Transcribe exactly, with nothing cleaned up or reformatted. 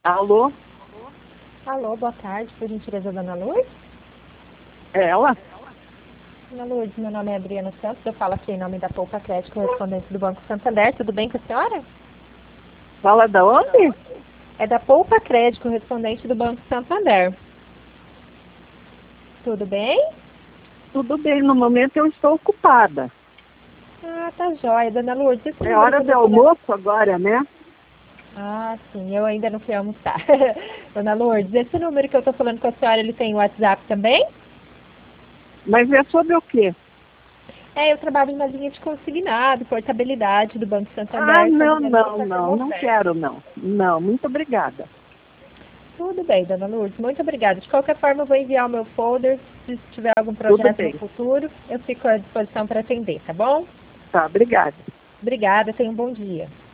Alô? Alô, boa tarde, por gentileza, dona Lourdes? É ela? Dona Lourdes, meu nome é Adriana Santos, eu falo aqui em nome da Poupa Crédito, correspondente do Banco Santander. Tudo bem com a senhora? Fala da onde? É da Poupa Crédito, correspondente do Banco Santander. Tudo bem? Tudo bem, no momento eu estou ocupada. Ah, tá jóia. Dona Lourdes, esse É número que hora eu de tô falando... almoço agora, né? Ah, sim, eu ainda não fui almoçar. Dona Lourdes, esse número que eu tô falando com a senhora, ele tem WhatsApp também? Mas é sobre o quê? É, eu trabalho na linha de consignado, portabilidade do Banco Ah, Santander, tô não, ligando para não, fazer não, uma não oferta. quero não. Não, muito obrigada. Tudo bem, dona Lourdes, muito obrigada. De qualquer forma, eu vou enviar o meu folder. Se tiver algum Tudo projeto no bem. futuro, eu fico à disposição para atender, tá bom? Tá, obrigada. Obrigada, tenha um bom dia.